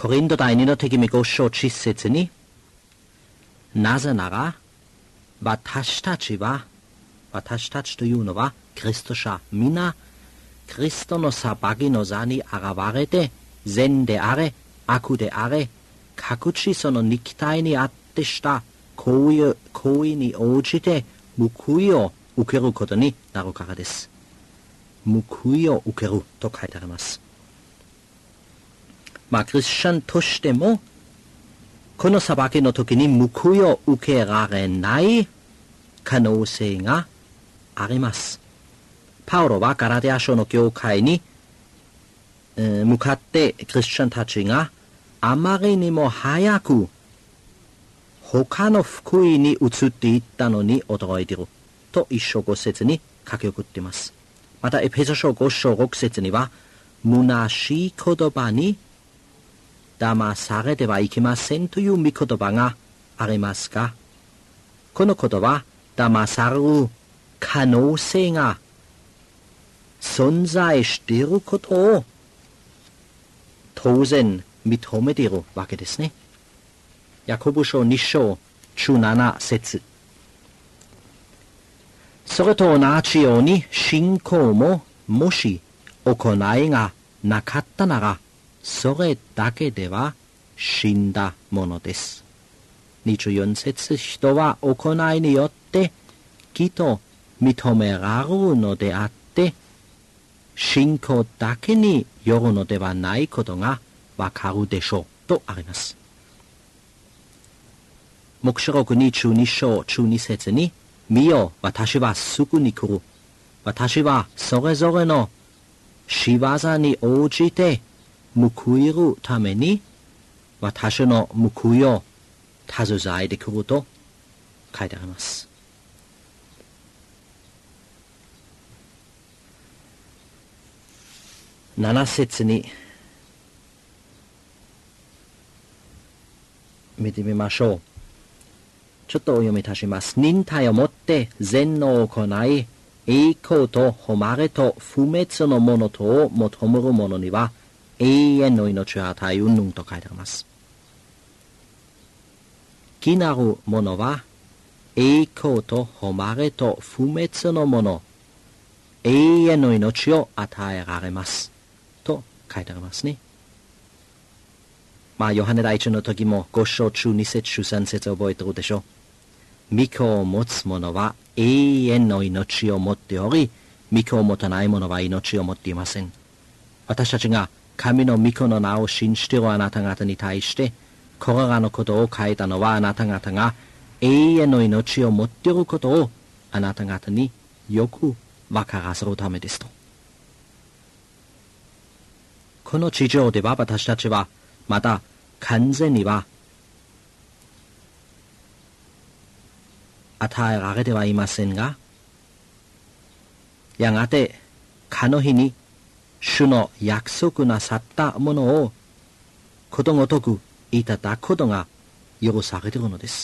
コリント第2の手紙5章10節に、なぜなら、私たちというのは、キリスト者、皆、キリストの裁きの座に現れて、善であれ、悪であれ、各地その肉体にあってした行為に応じて報いを受けることになるからです。報いを受けると書いてあります。クリスチャンとしても、この裁きの時に報いを受けられない可能性があります。パウロはガラテヤ書の教会に向かってクリスチャンたちがあまりにも早く他の福音に移っていったのに驚いていると1章5節に書き送っています。またエペソ書5章6節には、虚しい言葉に騙されてはいけませんという御言葉がありますが、このことは騙される可能性が存在していることを当然認めているわけですね。ヤコブ書2章17節。それと同じように信仰ももし行いがなかったなら、それだけでは死んだものです。24節。人は行いによって義と認められるのであって、信仰だけによるのではないことがわかるでしょうとあります。黙示録22章12節に、見よ、私はすぐに来る。私はそれぞれの仕業に応じて報いるために、私の報いを携えてくると書いてあります。7節に見てみましょう。ちょっとお読みいたします。忍耐をもって善を行い、栄光と誉れと不滅のものとを求める者には永遠の命を与えうんぬんと書いてあります。義なる者は栄光と誉れと不滅のもの、永遠の命を与えられますと書いてありますね。ヨハネ第一の時も5章中2節中3節覚えてるでしょう。御子を持つ者は永遠の命を持っており、御子を持たない者は命を持っていません。私たちが神の御子の名を信じているあなた方に対して、これらのことを書いたのは、あなた方が永遠の命を持っていることをあなた方によく分からせるためですと。この地上では私たちはまだ完全には与えられてはいませんが、やがてかの日に主の約束なさったものをことごとくいただくことが許されているのです。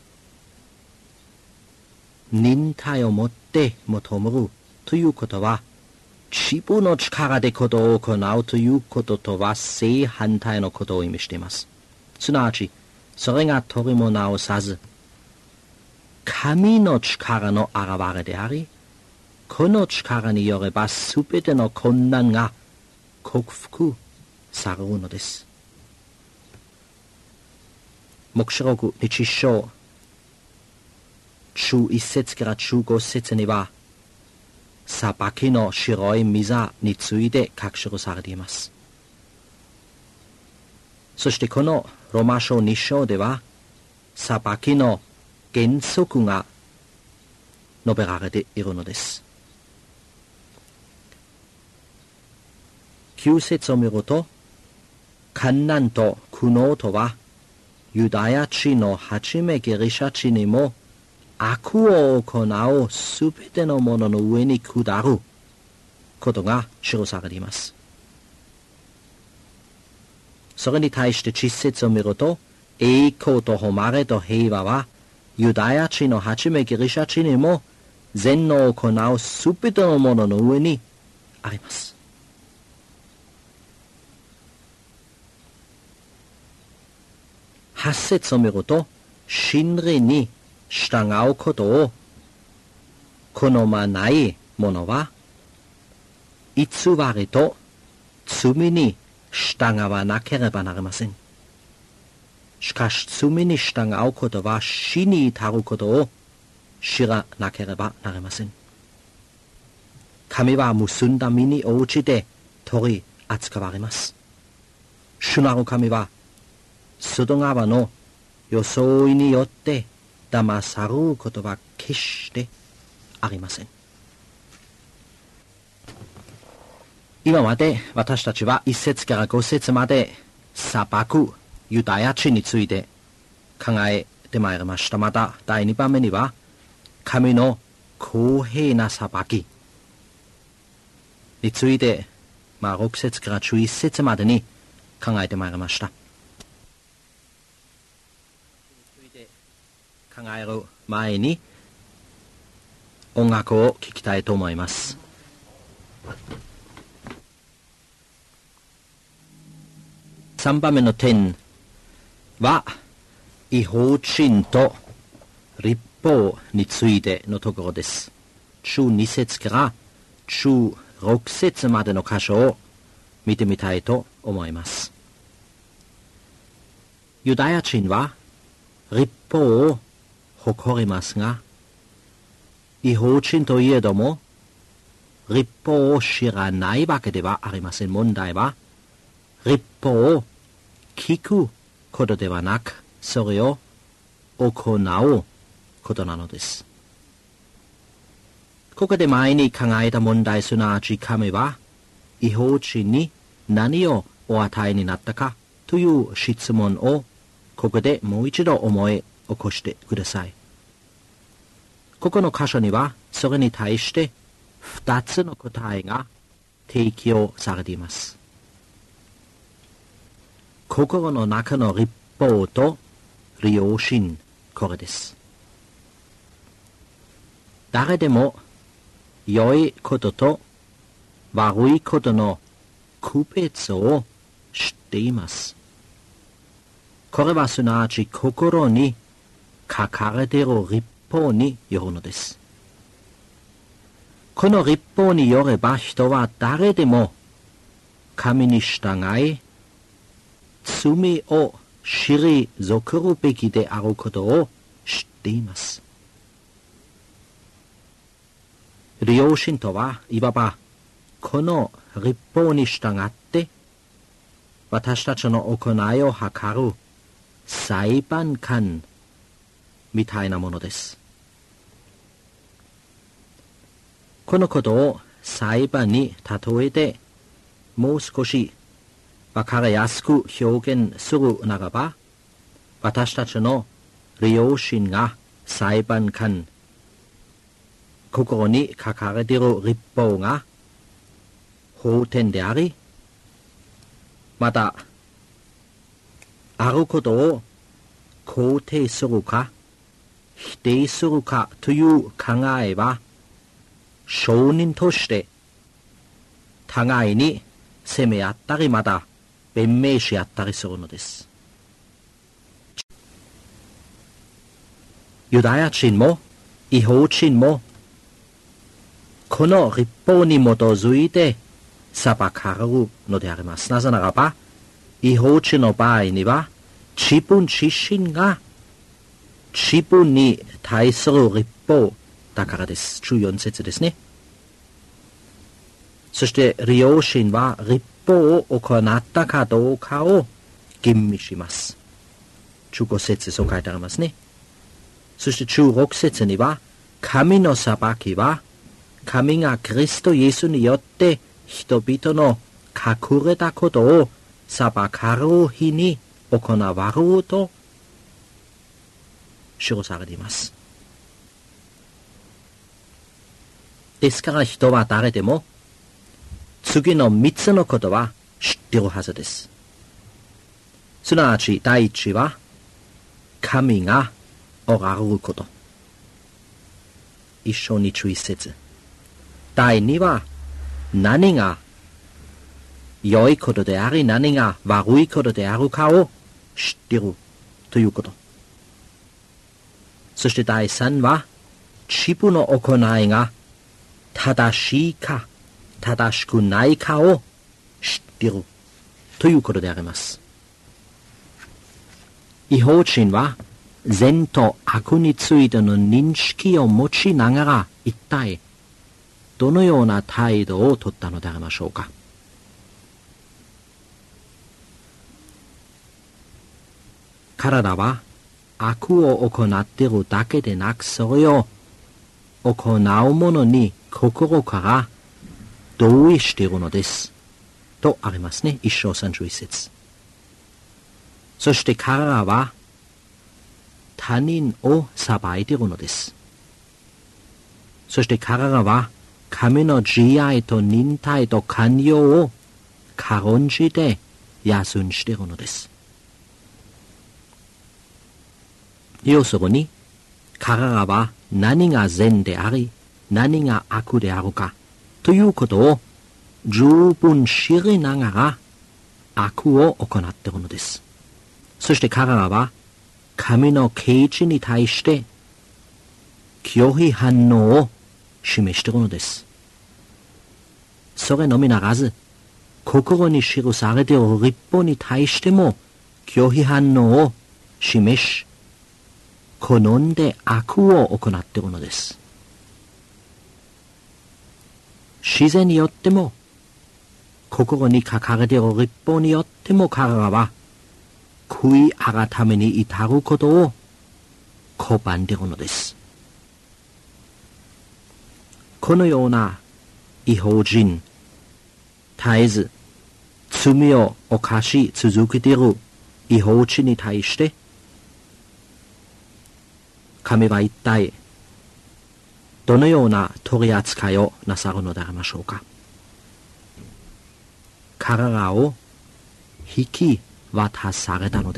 忍耐をもって求めるということは、自分の力でことを行うということとは正反対のことを意味しています。すなわち、それが取りも直さず、神の力の現れであり、この力によればすべての困難が克服されるのです。黙示録1章中1節から中5節には、裁きの白い溝について書き記されています。そしてこのローマ書2章では、裁きの原則が述べられているのです。9節を見ると、患難と苦悩とは、ユダヤ地のはじめギリシャ地にも悪を行うすべてのものの上に下ることが記されています。それに対して10節を見ると、栄光と誉れと平和はユダヤ地のはじめギリシャ地にも善を行うすべてのものの上にあります。 8節を見ると、真理に従うことを好まない者は、偽りと罪に従わなければなりません。しかし罪に従うことは死に至ることを知らなければなりません。神は結んだ身に応じて取り扱われます。主なる神は外側の装いによって騙されることは決してありません。今まで私たちは1節から5節まで裁くユダヤ人について考えてまいりました。また第2番目には神の公平な裁きについて、6節から11節までに考えてまいりました。考える前に音楽を聴きたいと思います。3番目の点は違法人と律法についてのところです。12節から16節までの箇所を見てみたいと思います。ユダヤ人は律法を誇りますが、違法人といえども律法を知らないわけではありません。問題は律法を聞くことではなく、それを行うことなのです。ここで前に考えた問題、すなわち神は違法人に何をお与えになったかという質問をここでもう一度思い起こしてください。ここの箇所にはそれに対して2つの答えが提供されています。心の中の律法と良心、これです。誰でも良いことと悪いことの区別を知っています。これはすなわち心に書かれている律法によるのです。この律法によれば人は誰でも神に従い、罪を退るべきであることを知っています。良心とはいわばこの律法に従って私たちの行いを測る裁判官みたいなものです。このことを裁判に例えてもう少しわかりやすく表現するならば、私たちの良心が裁判官、心に書かれている律法が法典であり、またあることを肯定するか否定するかという考えは証人として互いに責め合ったりまた弁明し合ったりするのです。ユダヤ人も違法人もこの律法に基づいて裁かれるのであります。なぜならば違法人の場合には自分自身が自分に対する律法だからです。14節ですね。そして良心は律法を行ったかどうかを吟味します。15節そう書いてありますね。そして16節には神の裁きは神がキリストイエスによって人々の隠れたことを裁かれる日に行われると記されています。ですから人は誰でも次の3つのことは知っているはずです。すなわち第一は神がおられること。一緒に11節。第二は何が良いことであり何が悪いことであるかを知っているということ。そして第3は、自分の行いが正しいか正しくないかを知っているということであります。違法人は善と悪についての認識を持ちながら一体どのような態度をとったのでありましょうか。体は悪を行っているだけでなく、それを行う者に心から同意しているのです。とありますね。1章31節。そして彼らは他人を裁いているのです。そして彼らは神の慈愛と忍耐と寛容を軽んじて休んしているのです。要するに、彼らは何が善であり、何が悪であるかということを十分知りながら悪を行っているのです。そして彼らは神の啓示に対して拒否反応を示しているのです。それのみならず、心に記されている律法に対しても拒否反応を示し、好んで悪を行っているのです。自然によっても、心に書かれている律法によっても彼らは、悔い改めに至ることを拒んでいるのです。このような違法人、絶えず罪を犯し続けている違法人に対して、神は一体どのような取り扱いをなさるのでありましょうか。彼らを引き渡されたのです。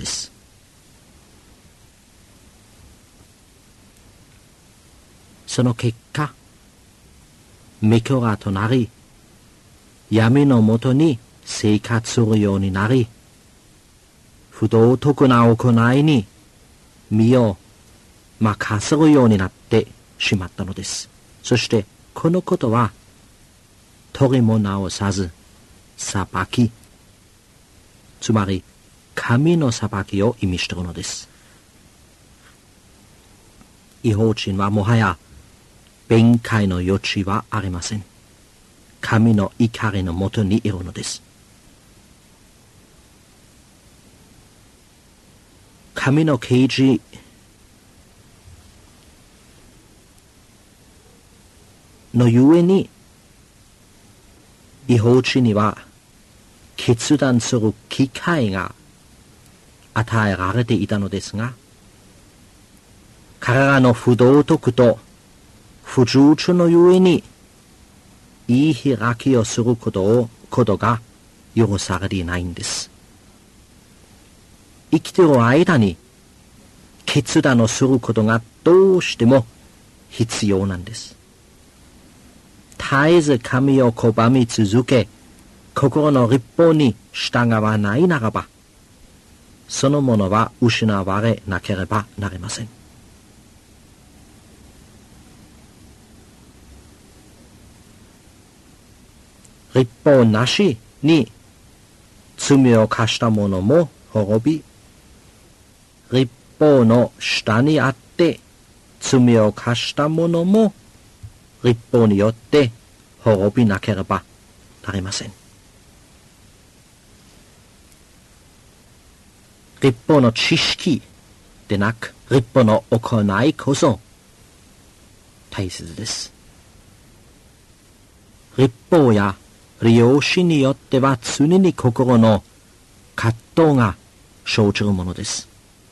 その結果、御子がとなり、闇のもとに生活するようになり、不道徳な行いに身を任せるようになってしまったのです。そしてこのことは取りも直さず裁き、つまり神の裁きを意味しているのです。違法人はもはや弁解の余地はありません。神の怒りのもとにいるのです。神の啓示のゆえに、違法人には決断する機会が与えられていたのですが、彼らの不道徳と不従順のゆえに、言い開きをすることが許されていないんです。生きている間に決断をすることがどうしても必要なんです。絶えず神を拒み続け、心の律法に従わないならば、そのものは失われなければなりません。律法なしに罪を犯した者も滅び、律法の下にあって罪を犯した者も律法によって滅びなければなりません。律法の知識でなく、律法の行いこそ大切です。律法や利用しによっては常に心の葛藤が生じるものです。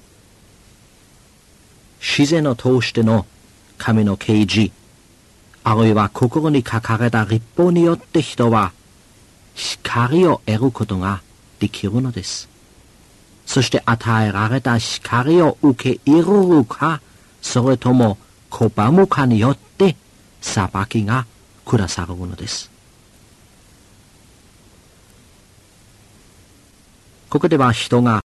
自然を通しての神の啓示、あるいは心に書かれた律法によって人は光を得ることができるのです。そして与えられた光を受け入れるか、それとも拒むかによって裁きが下されるのです。ここでは人が